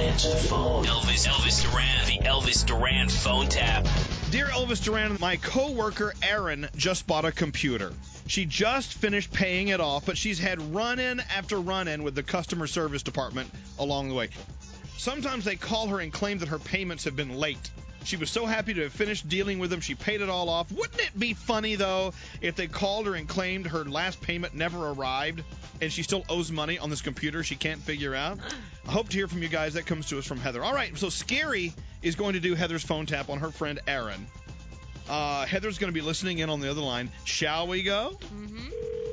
answer the phone. Elvis Duran, the Elvis Duran phone tap. Dear Elvis Duran, my coworker Erin just bought a computer. She just finished paying it off, but she's had run-in after run-in with the customer service department along the way. Sometimes they call her and claim that her payments have been late. She was so happy to have finished dealing with them, she paid it all off. Wouldn't it be funny, though, if they called her and claimed her last payment never arrived and she still owes money on this computer she can't figure out? I hope to hear from you guys. That comes to us from Heather. All right, so Scary is going to do Heather's phone tap on her friend Erin. Heather's going to be listening in on the other line. Shall we go? Mm-hmm.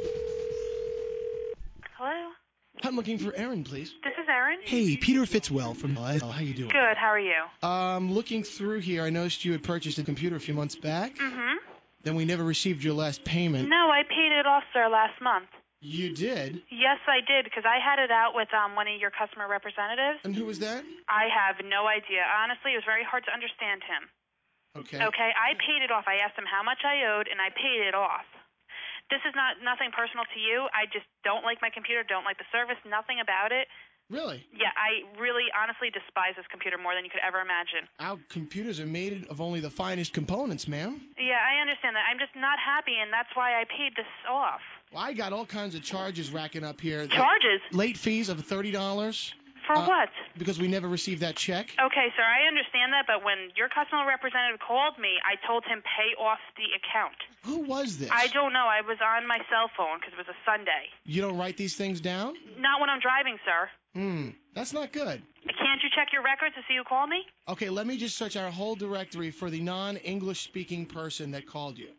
Hello? I'm looking for Erin, please. This is Erin. Hey, Peter Fitzwell from how you doing? Good, how are you? Looking through here, I noticed you had purchased a computer a few months back. Mm-hmm. Then we never received your last payment. No, I paid it off, sir, last month. You did? Yes, I did, because I had it out with one of your customer representatives. And who was that? I have no idea. Honestly, it was very hard to understand him. Okay. Okay, I paid it off. I asked him how much I owed, and I paid it off. This is nothing personal to you. I just don't like my computer, don't like the service, nothing about it. Really? Yeah, I really honestly despise this computer more than you could ever imagine. Our computers are made of only the finest components, ma'am. Yeah, I understand that. I'm just not happy, and that's why I paid this off. Well, I got all kinds of charges racking up here. Charges? Late fees of $30. For what? Because we never received that check. Okay, sir, I understand that, but when your customer representative called me, I told him pay off the account. Who was this? I don't know. I was on my cell phone because it was a Sunday. You don't write these things down? Not when I'm driving, sir. That's not good. Can't you check your records to see who called me? Okay, let me just search our whole directory for the non-English speaking person that called you.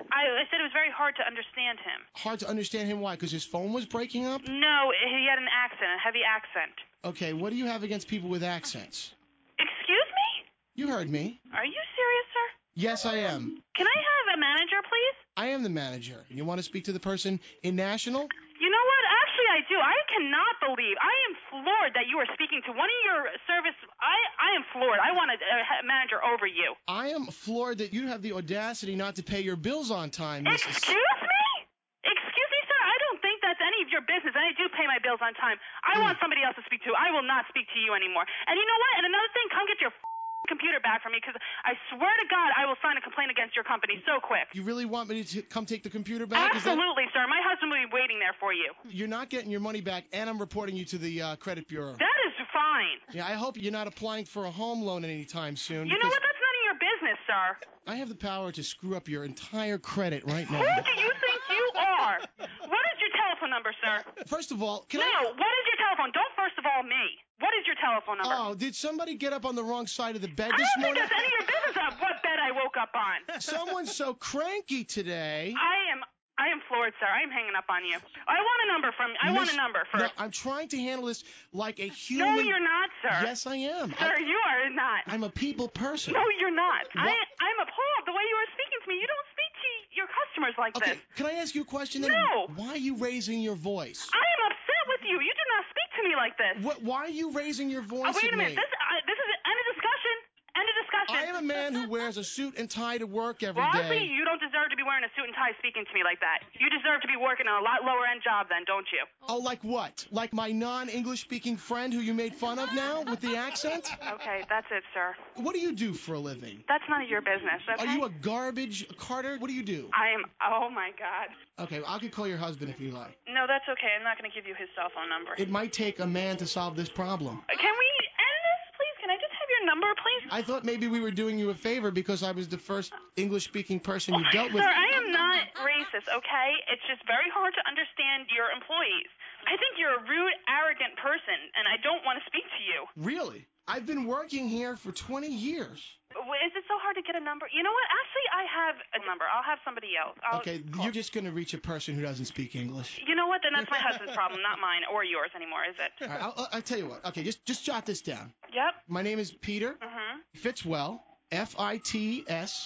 I said it was very hard to understand him. Hard to understand him? Why? Because his phone was breaking up? No, he had an accent, a heavy accent. Okay, what do you have against people with accents? Excuse me? You heard me. Are you serious, sir? Yes, I am. Can I have a manager, please? I am the manager. You want to speak to the person in National? You know what? Actually, I do. I cannot believe. I am floored that you are speaking to one of your service. I am floored. I want a manager over you. I am floored that you have the audacity not to pay your bills on time, Mrs. Excuse me? Excuse me, sir? I don't think that's any of your business, and I do pay my bills on time. I want somebody else to speak to. I will not speak to you anymore. And you know what? And another thing, come get your computer back from me, because I swear to God I will sign a complaint against your company so quick. You really want me to come take the computer back? Absolutely, sir. My husband will be waiting there for you. You're not getting your money back, and I'm reporting you to the credit bureau. That is fine. Yeah, I hope you're not applying for a home loan anytime soon. You know what? That's none of your business, sir. I have the power to screw up your entire credit right now. Who do you think you are? What is your telephone number, sir? First of all, what is your telephone? Don't first of all me. What is your telephone number? Oh, did somebody get up on the wrong side of the bed this morning? I don't morning? think that's any of your business of what bed I woke up on. Someone's so cranky today. I am floored, sir. I am hanging up on you. I want a number from. I want a number first. No, I'm trying to handle this like a human. No, you're not, sir. Yes, I am. Sir, you are not. I'm a people person. No, you're not. I'm appalled the way you are speaking to me. You don't speak to your customers like this. Can I ask you a question then? No. Why are you raising your voice? I am upset with you. You do not speak to me like this. Why are you raising your voice wait at a minute. me? This is end of discussion. End of discussion. I am a man who wears a suit and tie to work every day. Honestly, you don't deserve to be wearing a suit and tie speaking to me like that. You deserve to be working on a lot lower end job then, don't you? Oh, like what? Like my non-English speaking friend who you made fun of now with the accent? Okay, that's it, sir. What do you do for a living? That's none of your business, okay? Are you a garbage carter? What do you do? Oh my God. Okay, I could call your husband if you like. No, that's okay. I'm not going to give you his cell phone number. It might take a man to solve this problem. Can we end this, please? Can I just have your number, please? I thought maybe we were doing you a favor because I was the first English-speaking person you dealt with. Sir, I am not racist, okay? It's just very hard to understand your employees. I think you're a rude, arrogant person, and I don't want to speak to you. Really? I've been working here for 20 years. Is it so hard to get a number? You know what? Actually, I have a number. I'll have somebody else. Okay, you're just going to reach a person who doesn't speak English. You know what? Then that's my husband's problem, not mine or yours anymore, is it? All right, I'll tell you what. Okay, just jot this down. Yep. My name is Peter Fitzwell, Fitzwell,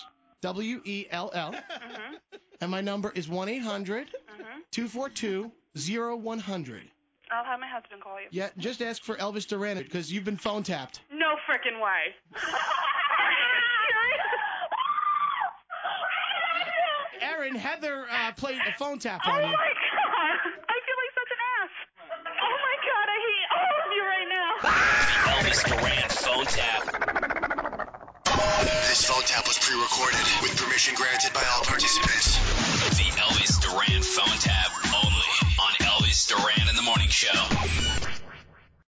and my number is 1-800-242-0100. I'll have my husband call you. Yeah, just ask for Elvis Duran because you've been phone tapped. No frickin' way. Erin, Heather played a phone tap on you. Oh my God! I feel like such an ass. Oh my God, I hate all of you right now. Elvis Duran phone tap. This phone tap was pre-recorded with permission granted by all participants. The Elvis Duran phone tap